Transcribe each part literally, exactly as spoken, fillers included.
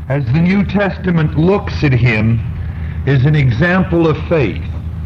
as the New Testament looks at him, is an example of faith.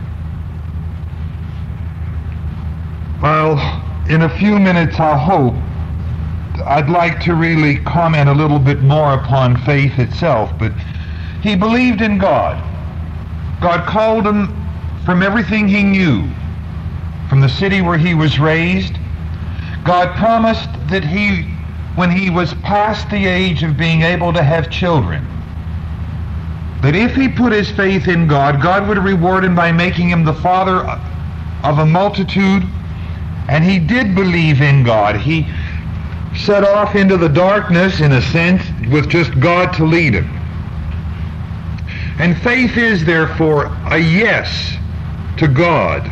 Well, in a few minutes, I hope, I'd like to really comment a little bit more upon faith itself, but he believed in God. God called him from everything he knew, from the city where he was raised. God promised that he, when he was past the age of being able to have children, that if he put his faith in God, God would reward him by making him the father of a multitude. And he did believe in God. He set off into the darkness, in a sense, with just God to lead him. And faith is, therefore, a yes to God.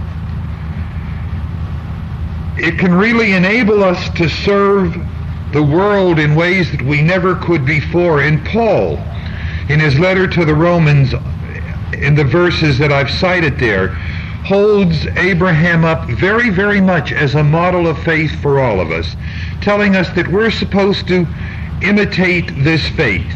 It can really enable us to serve the world in ways that we never could before. And Paul, in his letter to the Romans, in the verses that I've cited there, holds Abraham up very, very much as a model of faith for all of us, telling us that we're supposed to imitate this faith.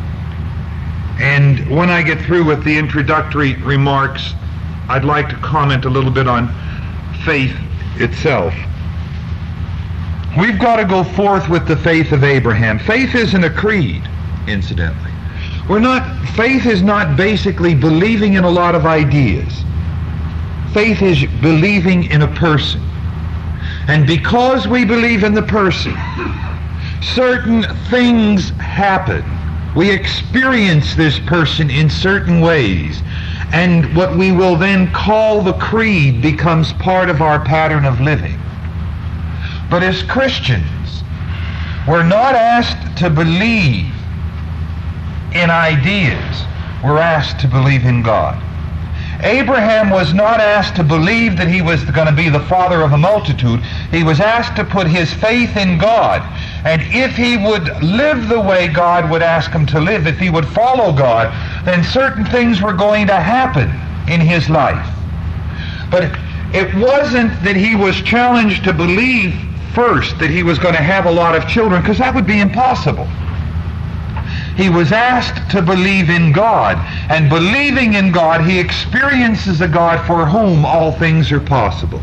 And when I get through with the introductory remarks, I'd like to comment a little bit on faith itself. We've got to go forth with the faith of Abraham. Faith isn't a creed, incidentally. We're not, faith is not basically believing in a lot of ideas. Faith is believing in a person. And because we believe in the person, certain things happen. We experience this person in certain ways. And what we will then call the creed becomes part of our pattern of living. But as Christians, we're not asked to believe in ideas. We're asked to believe in God. Abraham was not asked to believe that he was going to be the father of a multitude. He was asked to put his faith in God. And if he would live the way God would ask him to live, if he would follow God, then certain things were going to happen in his life. But it wasn't that he was challenged to believe first that he was going to have a lot of children, because that would be impossible. He was asked to believe in God, and believing in God, he experiences a God for whom all things are possible.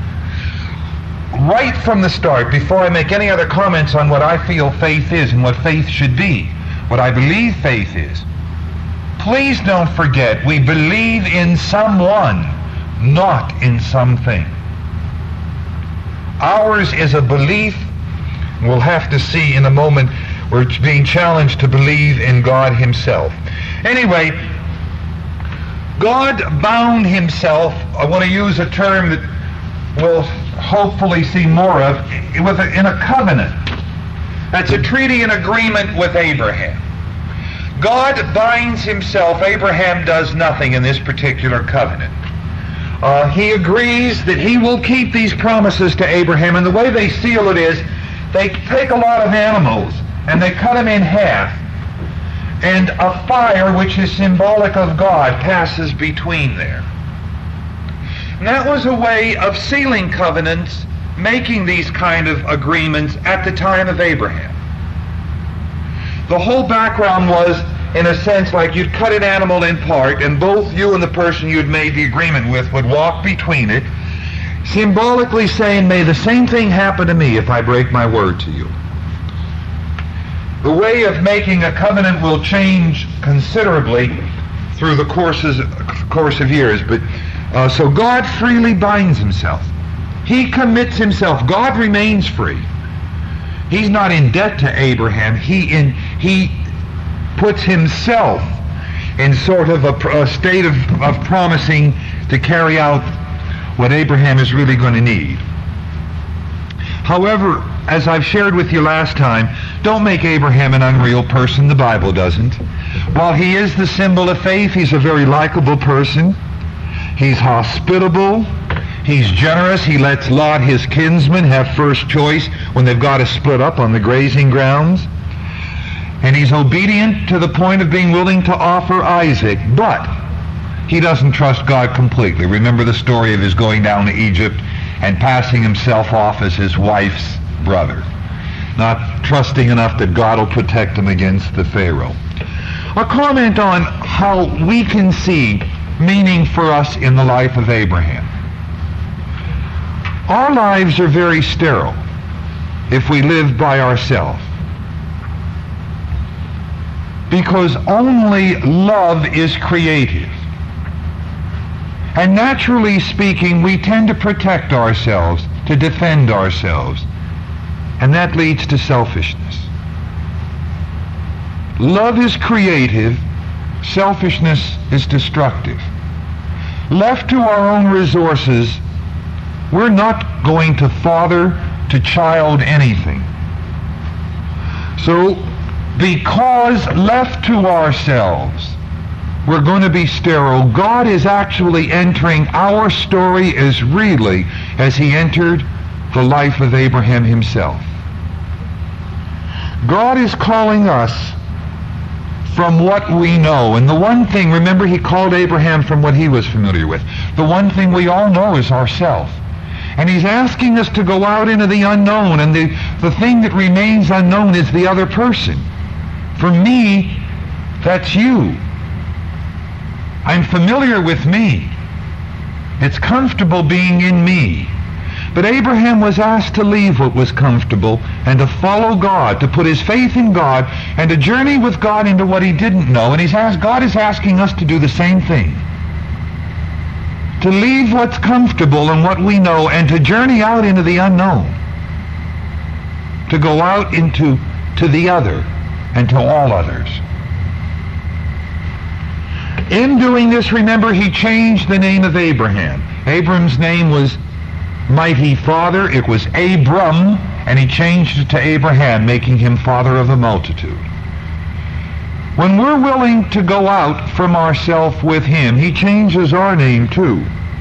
Right from the start, before I make any other comments on what I feel faith is and what faith should be, what I believe faith is, please don't forget we believe in someone, not in something. Ours is a belief, we'll have to see in a moment. We're being challenged to believe in God himself. Anyway, God bound himself, I want to use a term that we'll hopefully see more of, with a, in a covenant. That's a treaty and agreement with Abraham. God binds himself. Abraham does nothing in this particular covenant. Uh, he agrees that he will keep these promises to Abraham, and the way they seal it is they take a lot of animals and they cut them in half, and a fire, which is symbolic of God, passes between there. And that was a way of sealing covenants, making these kind of agreements at the time of Abraham. The whole background was, in a sense, like you'd cut an animal in part, and both you and the person you'd made the agreement with would walk between it, symbolically saying, may the same thing happen to me if I break my word to you. The way of making a covenant will change considerably through the courses, course of years. But uh, so God freely binds himself. He commits himself. God remains free. He's not in debt to Abraham. He in he puts himself in sort of a, a state of, of promising to carry out what Abraham is really going to need. However, as I've shared with you last time, don't make Abraham an unreal person. The Bible doesn't. While he is the symbol of faith, he's a very likable person. He's hospitable. He's generous. He lets Lot, his kinsman, have first choice when they've got to split up on the grazing grounds. And he's obedient to the point of being willing to offer Isaac. But he doesn't trust God completely. Remember the story of his going down to Egypt and passing himself off as his wife's brother. not trusting enough that God will protect him against the Pharaoh. A comment on how we can see meaning for us in the life of Abraham. Our lives are very sterile if we live by ourselves, because only love is creative. And naturally speaking, we tend to protect ourselves, to defend ourselves, and that leads to selfishness. Love is creative, selfishness is destructive. Left to our own resources, we're not going to father, to child anything. So, because left to ourselves, we're going to be sterile, God is actually entering our story as really as he entered the life of Abraham himself. God is calling us from what we know. And the one thing, remember, he called Abraham from what he was familiar with. The one thing we all know is ourself. And he's asking us to go out into the unknown, and the, the thing that remains unknown is the other person. For me, that's you. I'm familiar with me. It's comfortable being in me. But Abraham was asked to leave what was comfortable and to follow God, to put his faith in God, and to journey with God into what he didn't know. And he's asked, God is asking us to do the same thing. To leave what's comfortable and what we know and to journey out into the unknown. To go out into to the other and to all others. In doing this, remember, he changed the name of Abraham. Abram's name was Mighty Father. It was Abram, and he changed it to Abraham, making him father of a multitude. When we're willing to go out from ourselves with him, he changes our name too.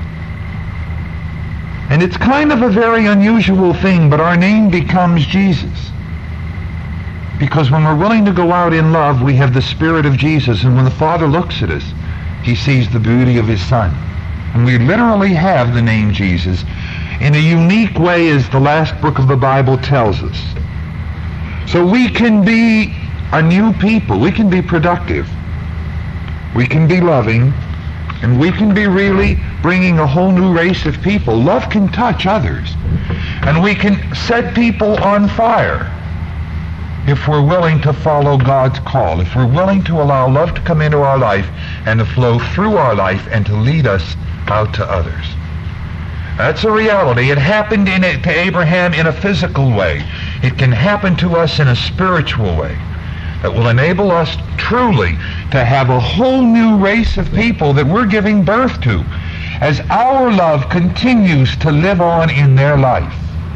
And it's kind of a very unusual thing, but our name becomes Jesus. Because when we're willing to go out in love, we have the Spirit of Jesus, and when the Father looks at us, he sees the beauty of his Son. And we literally have the name Jesus in a unique way, as the last book of the Bible tells us. So we can be a new people. We can be productive. We can be loving. And we can be really bringing a whole new race of people. Love can touch others. And we can set people on fire if we're willing to follow God's call, if we're willing to allow love to come into our life and to flow through our life and to lead us out to others. That's a reality. It happened in a, to Abraham in a physical way. It can happen to us in a spiritual way that will enable us truly to have a whole new race of people that we're giving birth to as our love continues to live on in their life.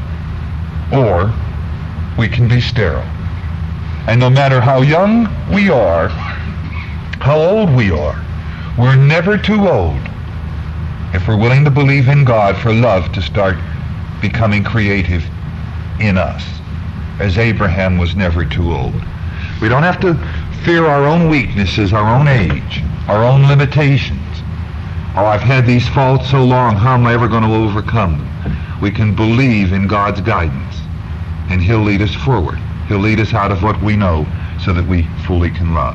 Or we can be sterile. And no matter how young we are, how old we are, we're never too old if we're willing to believe in God for love to start becoming creative in us, as Abraham was never too old. We don't have to fear our own weaknesses, our own age, our own limitations. Oh, I've had these faults so long, how am I ever going to overcome them? We can believe in God's guidance, and he'll lead us forward. He'll lead us out of what we know so that we fully can love.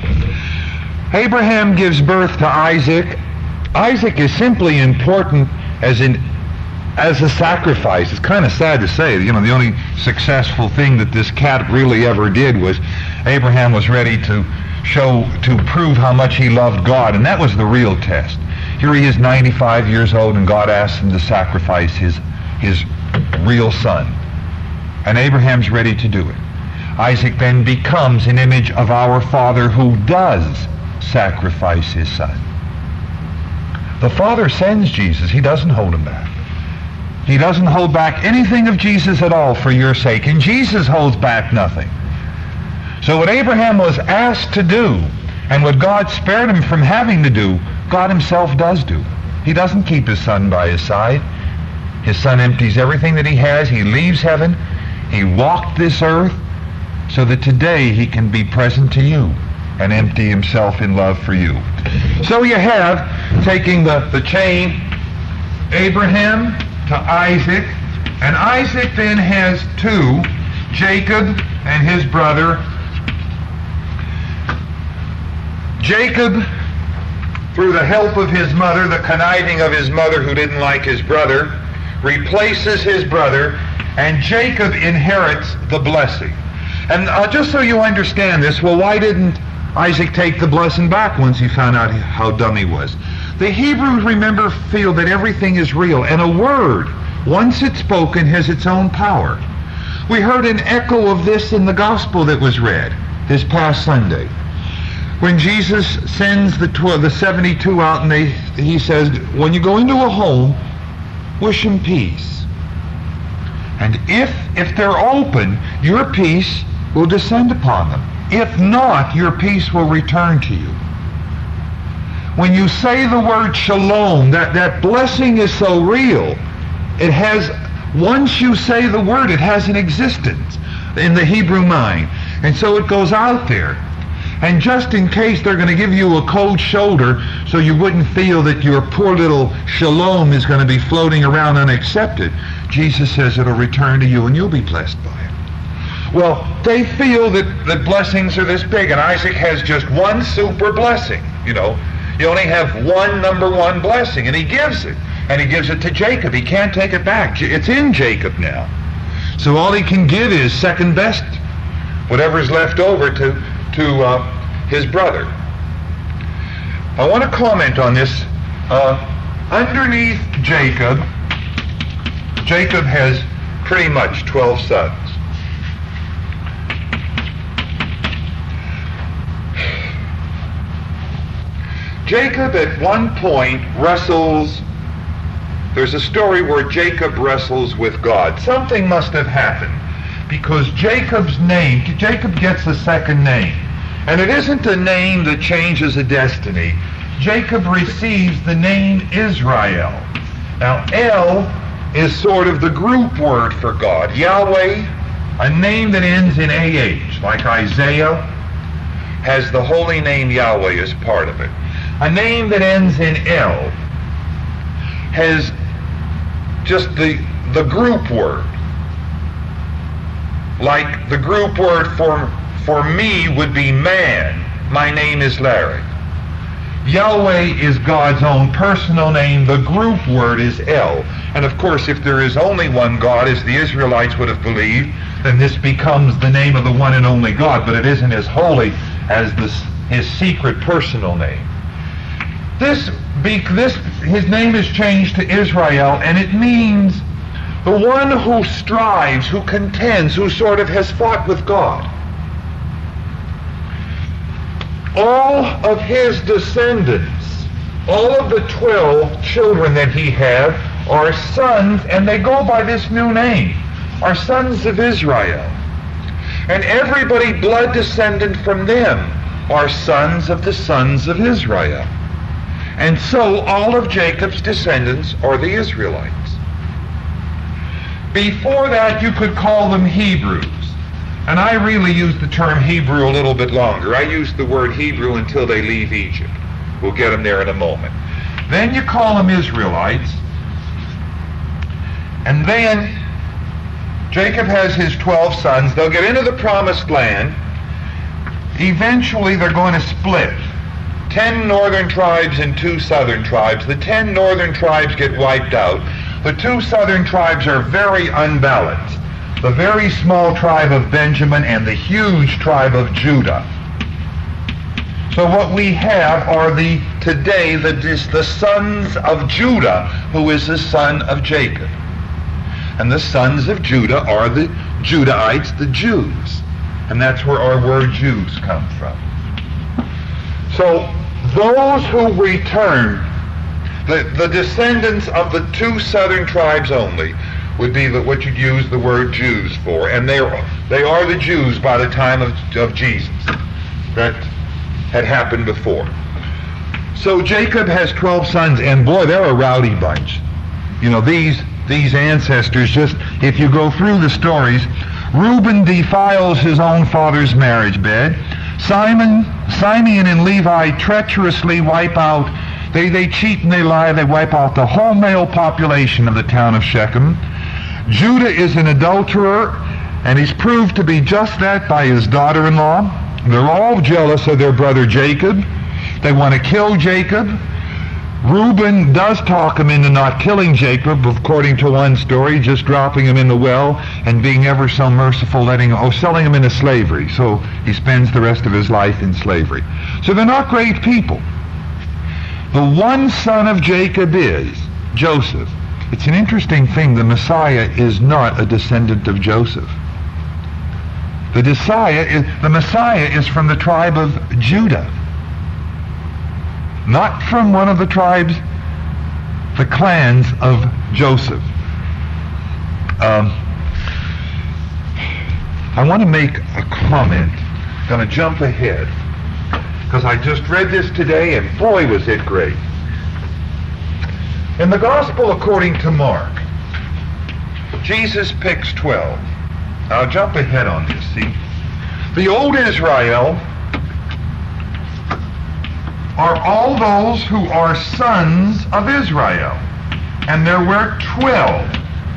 Abraham gives birth to Isaac. Isaac is simply important as in as a sacrifice. It's kind of sad to say, you know, the only successful thing that this cat really ever did was Abraham was ready to show, to prove how much he loved God, and that was the real test. Here he is ninety-five years old, and God asks him to sacrifice his, his real son. And Abraham's ready to do it. Isaac then becomes an image of our Father who does sacrifice his son. The Father sends Jesus. He doesn't hold him back. He doesn't hold back anything of Jesus at all for your sake, and Jesus holds back nothing. So what Abraham was asked to do, and what God spared him from having to do, God himself does do. He doesn't keep his son by his side. His son empties everything that he has. He leaves heaven. He walked this earth so that today he can be present to you and empty himself in love for you. So you have, taking the, the chain, Abraham to Isaac, and Isaac then has two Jacob and his brother. Jacob, through the help of his mother, the conniving of his mother who didn't like his brother, replaces his brother, and Jacob inherits the blessing. And uh, just so you understand this, well, why didn't Isaac take the blessing back once he found out how dumb he was? The Hebrews, remember, feel that everything is real, and a word, once it's spoken, has its own power. We heard an echo of this in the gospel that was read this past Sunday, when Jesus sends the twelve, the seventy-two out, and they, he says, when you go into a home, wish them peace. And if, if they're open, your peace will descend upon them. If not, your peace will return to you. When you say the word shalom, that, that blessing is so real, it has, once you say the word, it has an existence in the Hebrew mind. And so it goes out there. And just in case they're going to give you a cold shoulder so you wouldn't feel that your poor little shalom is going to be floating around unaccepted, Jesus says it'll return to you and you'll be blessed by it. Well, they feel that, that blessings are this big, and Isaac has just one super blessing. You know, you only have one number one blessing, and he gives it. And he gives it to Jacob. He can't take it back. It's in Jacob now. So all he can give is second best, whatever's left over to to uh, his brother. I want to comment on this. Uh, underneath Jacob, Jacob has pretty much twelve sons. Jacob at one point wrestles, there's a story where Jacob wrestles with God. Something must have happened, because Jacob's name, Jacob gets a second name. And it isn't a name that changes a destiny. Jacob receives the name Israel. Now, El is sort of the group word for God. Yahweh, a name that ends in A H, like Isaiah, has the holy name Yahweh as part of it. A name that ends in El has just the, the group word. Like the group word for For me would be man. My name is Larry. Yahweh is God's own personal name. The group word is El. And of course, if there is only one God, as the Israelites would have believed, then this becomes the name of the one and only God, but it isn't as holy as this, his secret personal name. This, this, his name is changed to Israel, and it means the one who strives, who contends, who sort of has fought with God. All of his descendants, all of the twelve children that he had, are sons, and they go by this new name, are sons of Israel. And everybody blood descendant from them are sons of the sons of Israel. And so all of Jacob's descendants are the Israelites. Before that, you could call them Hebrews. And I really use the term Hebrew a little bit longer. I use the word Hebrew until they leave Egypt. We'll get them there in a moment. Then you call them Israelites. And then Jacob has his twelve sons. They'll get into the promised land. Eventually they're going to split. Ten northern tribes and two southern tribes. The ten northern tribes get wiped out. The two southern tribes are very unbalanced. The very small tribe of Benjamin and the huge tribe of Judah. So what we have are the today the, the sons of Judah, who is the son of Jacob. And the sons of Judah are the Judahites, the Jews. And that's where our word Jews come from. So those who return, the, the descendants of the two southern tribes only, would be the, what you'd use the word Jews for. And they are, they are the Jews by the time of, of Jesus. That had happened before. So Jacob has twelve sons, and boy, they're a rowdy bunch. You know, these, these ancestors, just, if you go through the stories, Reuben defiles his own father's marriage bed. Simon, Simeon and Levi treacherously wipe out, they, they cheat and they lie, they wipe out the whole male population of the town of Shechem. Judah is an adulterer, And he's proved to be just that by his daughter-in-law. They're all jealous of their brother Jacob. They want to kill Jacob. Reuben does talk him into not killing Jacob, according to one story, just dropping him in the well and being ever so merciful, letting oh, selling him into slavery. So he spends the rest of his life in slavery. So they're not great people. The one son of Jacob is Joseph. It's an interesting thing. The Messiah is not a descendant of Joseph. The Messiah is, the Messiah is from the tribe of Judah. Not from one of the tribes, the clans of Joseph. Um, I want to make a comment. I'm going to jump ahead, because I just read this today, and boy, was it great. In the Gospel according to Mark, Jesus picks twelve. I'll jump ahead on this, see? The old Israel are all those who are sons of Israel. And there were twelve.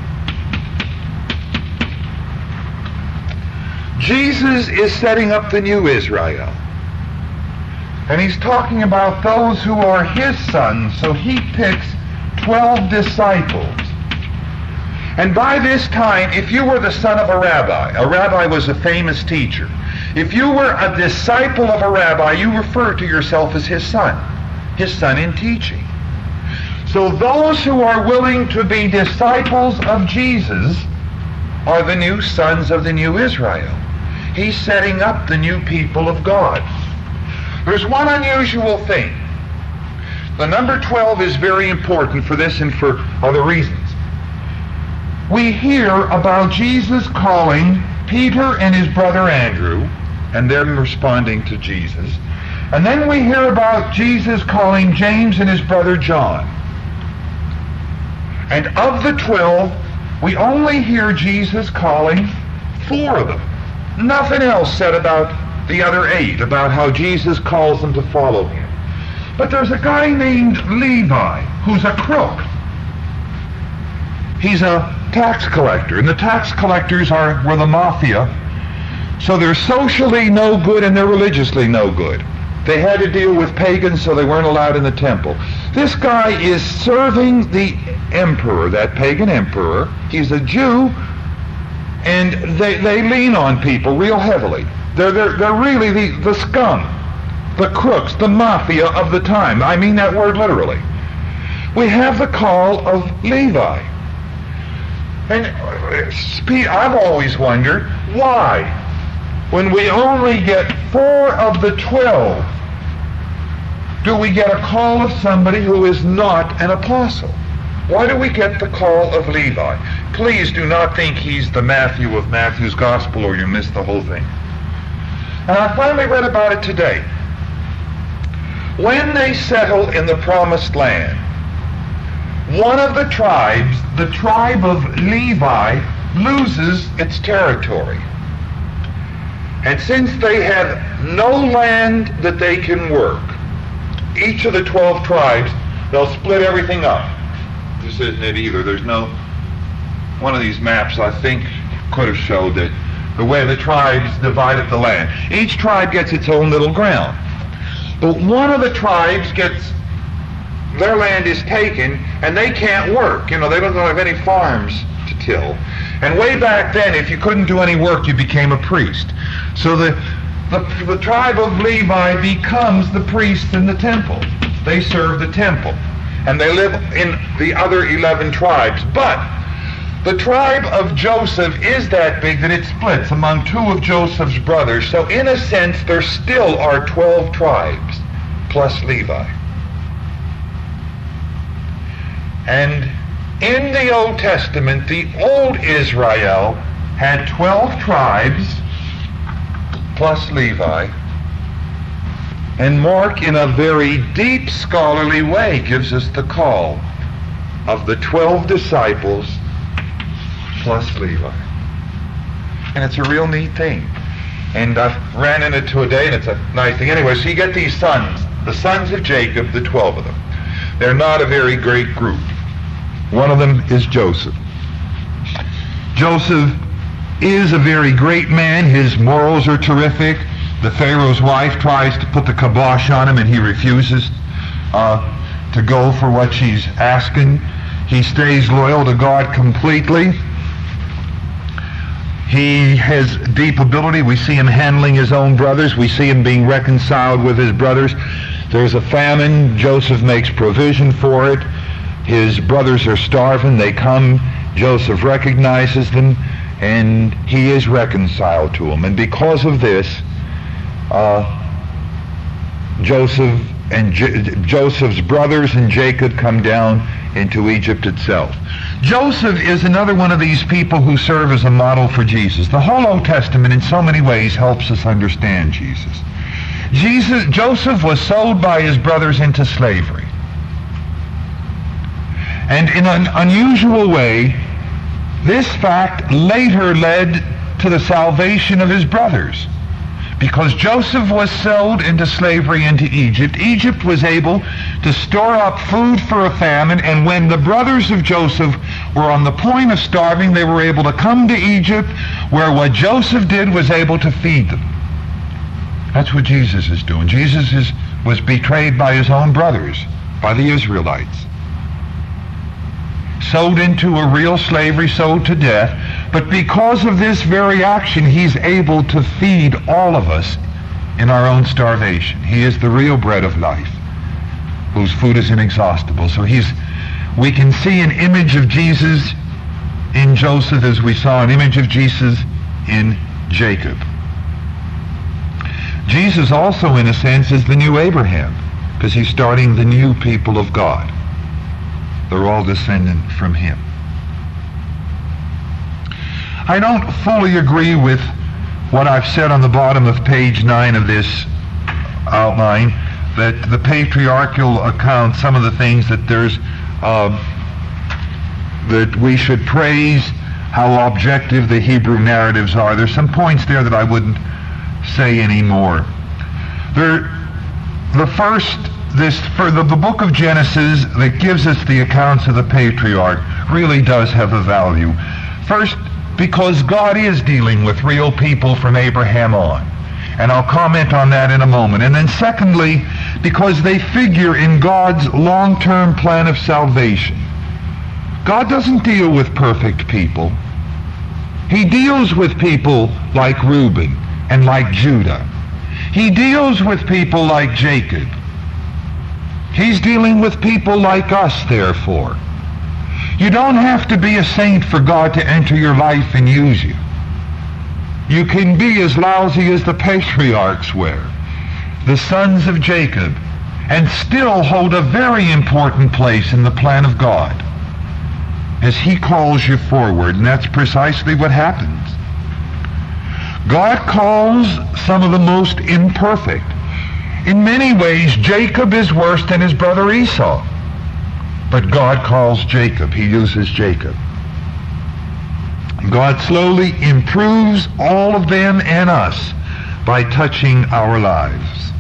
Jesus is setting up the new Israel. And he's talking about those who are his sons, so he picks twelve disciples. And by this time, if you were the son of a rabbi, a rabbi was a famous teacher. If you were a disciple of a rabbi, you refer to yourself as his son, his son in teaching. So those who are willing to be disciples of Jesus are the new sons of the new Israel. He's setting up the new people of God. There's one unusual thing. The number twelve is very important for this and for other reasons. We hear about Jesus calling Peter and his brother Andrew, and them responding to Jesus. And then we hear about Jesus calling James and his brother John. And of the twelve, we only hear Jesus calling four of them. Nothing else said about the other eight, about how Jesus calls them to follow him. But there's a guy named Levi, who's a crook. He's a tax collector, and the tax collectors are were the mafia. So they're socially no good and they're religiously no good. They had to deal with pagans, so they weren't allowed in the temple. This guy is serving the emperor, that pagan emperor. He's a Jew, and they, they lean on people real heavily. They're, they're, they're really the, the scum, the crooks, the mafia of the time. I mean that word literally. We have the call of Levi. And I've always wondered, why? When we only get four of the twelve, do we get a call of somebody who is not an apostle? Why do we get the call of Levi? Please do not think he's the Matthew of Matthew's Gospel, or you miss the whole thing. And I finally read about it today. When they settle in the Promised Land, one of the tribes, the tribe of Levi, loses its territory. And since they have no land that they can work, each of the twelve tribes, they'll split everything up. This isn't it either. There's no, one of these maps I think could have showed that the way the tribes divided the land. Each tribe gets its own little ground. But one of the tribes gets, their land is taken and they can't work. You know, they don't have any farms to till. And way back then, if you couldn't do any work, you became a priest. So the, the, the tribe of Levi becomes the priests in the temple. They serve the temple. And they live in the other eleven tribes. But the tribe of Joseph is that big that it splits among two of Joseph's brothers. So in a sense, there still are twelve tribes, plus Levi. And in the Old Testament, the old Israel had twelve tribes, plus Levi. And Mark, in a very deep scholarly way, gives us the call of the twelve disciples, plus Levi. And it's a real neat thing. And I ran into it today, and it's a nice thing. Anyway, so you get these sons, the sons of Jacob, the twelve of them. They're not a very great group. One of them is Joseph. Joseph is a very great man. His morals are terrific. The Pharaoh's wife tries to put the kibosh on him, and he refuses uh, to go for what she's asking. He stays loyal to God completely. He has deep ability. We see him handling his own brothers. We see him being reconciled with his brothers. There's a famine. Joseph makes provision for it. His brothers are starving. They come. Joseph recognizes them, and he is reconciled to them. And because of this, uh, Joseph and J- Joseph's brothers and Jacob come down into Egypt itself. Joseph is another one of these people who serve as a model for Jesus. The whole Old Testament in so many ways helps us understand Jesus. Jesus, Joseph was sold by his brothers into slavery. And in an unusual way, this fact later led to the salvation of his brothers. Because Joseph was sold into slavery into Egypt, Egypt was able to store up food for a famine, and when the brothers of Joseph were on the point of starving, they were able to come to Egypt, where what Joseph did was able to feed them. That's what Jesus is doing. Jesus is, was betrayed by his own brothers, by the Israelites. Sold into a real slavery, sold to death. But because of this very action, he's able to feed all of us in our own starvation. He is the real bread of life, whose food is inexhaustible. So he's, we can see an image of Jesus in Joseph as we saw an image of Jesus in Jacob. Jesus also, in a sense, is the new Abraham, because he's starting the new people of God. They're all descendant from him. I don't fully agree with what I've said on the bottom of page nine of this outline, that the patriarchal account, some of the things that there's, uh, that we should praise how objective the Hebrew narratives are. There's some points there that I wouldn't say anymore. There, the first, this for the, the book of Genesis that gives us the accounts of the patriarch really does have a value. First, because God is dealing with real people from Abraham on. And I'll comment on that in a moment. And then secondly, because they figure in God's long-term plan of salvation. God doesn't deal with perfect people. He deals with people like Reuben and like Judah. He deals with people like Jacob. He's dealing with people like us, therefore. You don't have to be a saint for God to enter your life and use you. You can be as lousy as the patriarchs were, the sons of Jacob, and still hold a very important place in the plan of God as he calls you forward, and that's precisely what happens. God calls some of the most imperfect. In many ways, Jacob is worse than his brother Esau. But God calls Jacob. He uses Jacob. God slowly improves all of them and us by touching our lives.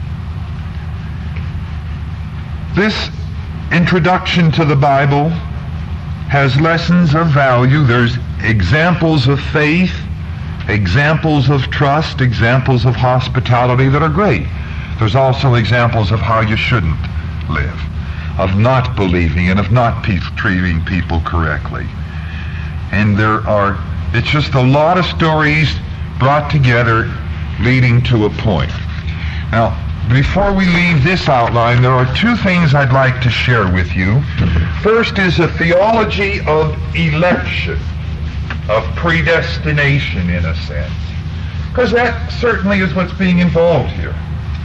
This introduction to the Bible has lessons of value. There's examples of faith, examples of trust, examples of hospitality that are great. There's also examples of how you shouldn't live, of not believing and of not pe- treating people correctly. And there are, it's just a lot of stories brought together leading to a point. Now, before we leave this outline, there are two things I'd like to share with you. First is a theology of election, of predestination in a sense, because that certainly is what's being involved here.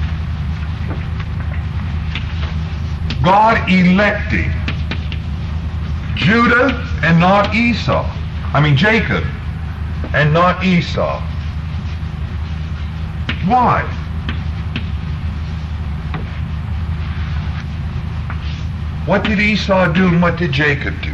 God electing Judah and not Esau. I mean Jacob and not Esau. Why? What did Esau do and what did Jacob do?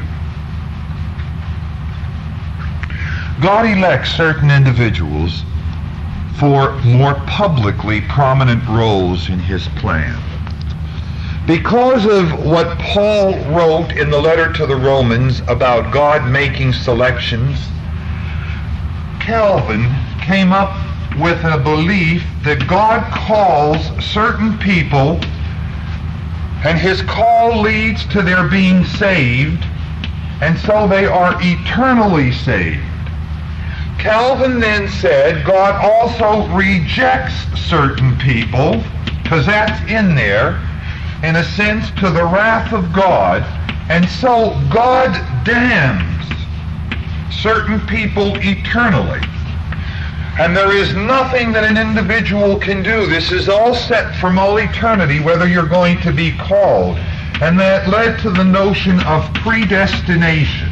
God elects certain individuals for more publicly prominent roles in his plan. Because of what Paul wrote in the letter to the Romans about God making selections, Calvin came up with a belief that God calls certain people, and his call leads to their being saved, and so they are eternally saved. Calvin then said God also rejects certain people, because that's in there, in a sense, to the wrath of God, and so God damns certain people eternally. And there is nothing that an individual can do. This is all set from all eternity, whether you're going to be called. And that led to the notion of predestination.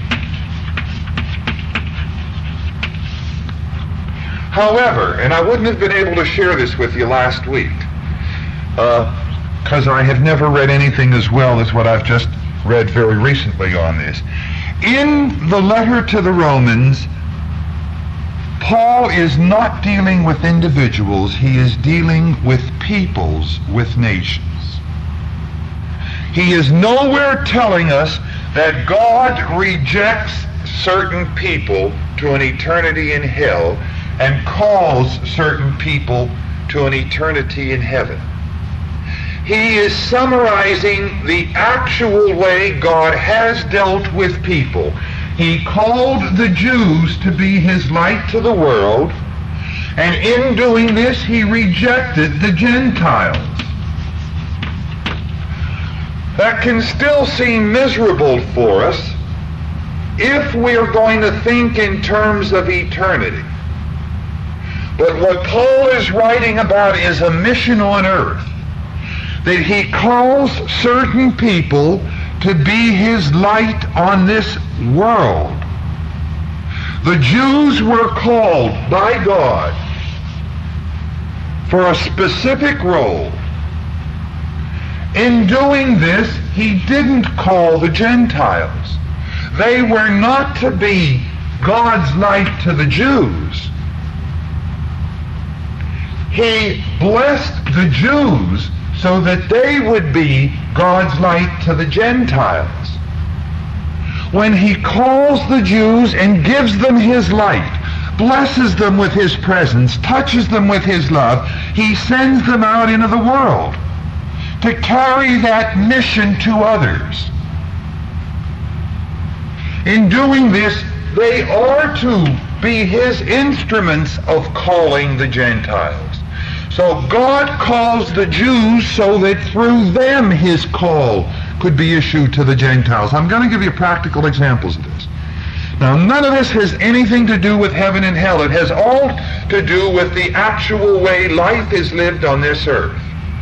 However, and I wouldn't have been able to share this with you last week, because uh, I have never read anything as well as what I've just read very recently on this. In the letter to the Romans, Paul is not dealing with individuals, he is dealing with peoples, with nations. He is nowhere telling us that God rejects certain people to an eternity in hell and calls certain people to an eternity in heaven. He is summarizing the actual way God has dealt with people. He called the Jews to be his light to the world, and in doing this he rejected the Gentiles. That can still seem miserable for us if we're going to think in terms of eternity. But what Paul is writing about is a mission on earth, that he calls certain people to be his light on this world. The Jews were called by God for a specific role. In doing this, he didn't call the Gentiles. They were not to be God's light to the Jews. He blessed the Jews so that they would be God's light to the Gentiles. When he calls the Jews and gives them his light, blesses them with his presence, touches them with his love, he sends them out into the world to carry that mission to others. In doing this, they are to be his instruments of calling the Gentiles. So God calls the Jews so that through them his call could be issued to the Gentiles. I'm going to give you practical examples of this. Now, none of this has anything to do with heaven and hell. It has all to do with the actual way life is lived on this earth.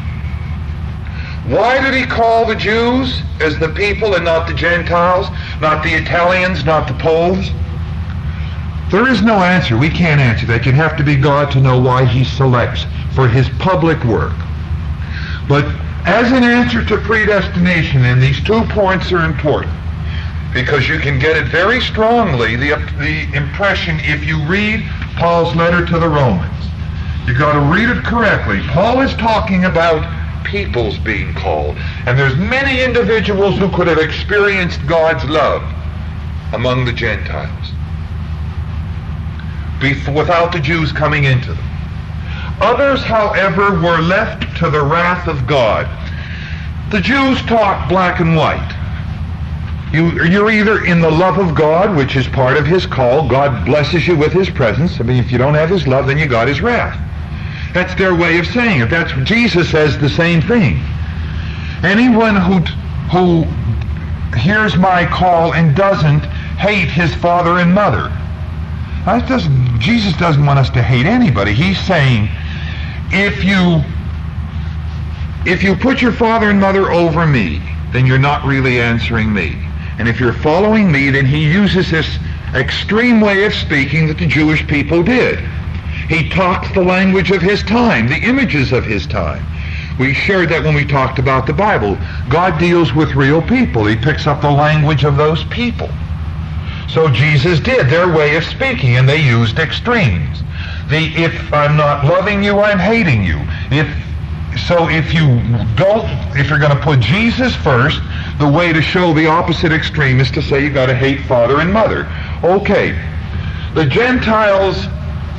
Why did he call the Jews as the people and not the Gentiles, not the Italians, not the Poles? There is no answer. We can't answer that. You'd have to be God to know why he selects for his public work. But as an answer to predestination, and these two points are important, because you can get it very strongly, the, the impression, if you read Paul's letter to the Romans. You've got to read it correctly. Paul is talking about peoples being called, and there's many individuals who could have experienced God's love among the Gentiles without the Jews coming into them. Others, however, were left to the wrath of God. The Jews talk black and white. You, you're either in the love of God, which is part of his call. God blesses you with his presence. I mean, if you don't have his love, then you got his wrath. That's their way of saying it. That's Jesus says the same thing. Anyone who who hears my call and doesn't hate his father and mother. That doesn't, Jesus doesn't want us to hate anybody. He's saying, if you if you put your father and mother over me, then you're not really answering me. And if you're following me, then he uses this extreme way of speaking that the Jewish people did. He talked the language of his time, the images of his time. We shared that when we talked about the Bible. God deals with real people. He picks up the language of those people. So Jesus did, their way of speaking, and they used extremes. The, if I'm not loving you, I'm hating you. If So if you don't, if you're going to put Jesus first, the way to show the opposite extreme is to say you got to hate father and mother. Okay, the Gentiles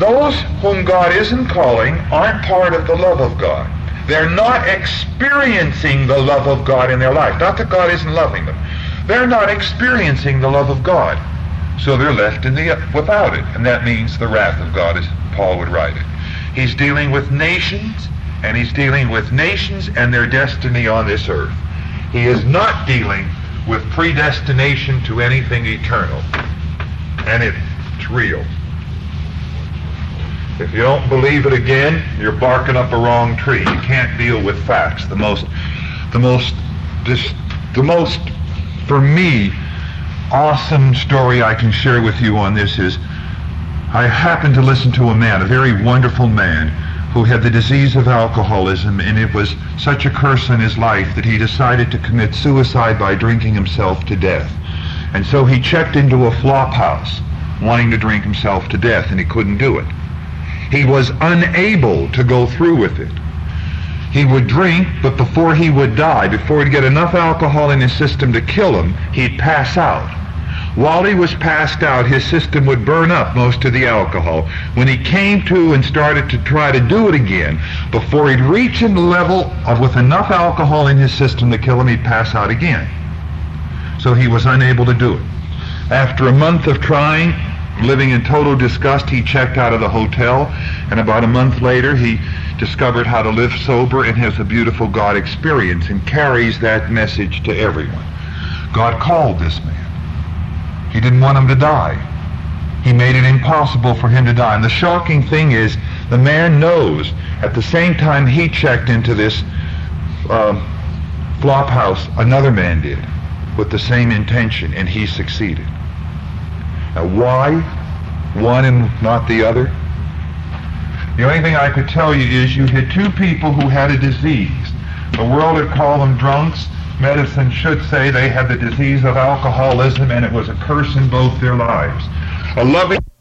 Those whom God isn't calling aren't part of the love of God. They're not experiencing the love of God in their life. Not that God isn't loving them. They're not experiencing the love of God. So they're left in the without it. And that means the wrath of God, as Paul would write it. He's dealing with nations, and he's dealing with nations and their destiny on this earth. He is not dealing with predestination to anything eternal. And it's real. If you don't believe it again, you're barking up a wrong tree. You can't deal with facts. The most, the most, this, the most, for me, awesome story I can share with you on this is, I happened to listen to a man, a very wonderful man, who had the disease of alcoholism, and it was such a curse in his life that he decided to commit suicide by drinking himself to death. And so he checked into a flop house, wanting to drink himself to death, and he couldn't do it. He was unable to go through with it. He would drink, but before he would die, before he'd get enough alcohol in his system to kill him, he'd pass out. While he was passed out, his system would burn up most of the alcohol. When he came to and started to try to do it again, before he'd reach a level of with enough alcohol in his system to kill him, he'd pass out again. So he was unable to do it. After a month of trying, living in total disgust, he checked out of the hotel, and about a month later he discovered how to live sober and has a beautiful God experience and carries that message to everyone. God called this man. He didn't want him to die. He made it impossible for him to die. And the shocking thing is, the man knows at the same time he checked into this uh, flop house, another man did with the same intention, and he succeeded. Now, why one and not the other? The only thing I could tell you is you had two people who had a disease. The world would call them drunks. Medicine should say they had the disease of alcoholism, and it was a curse in both their lives. A loving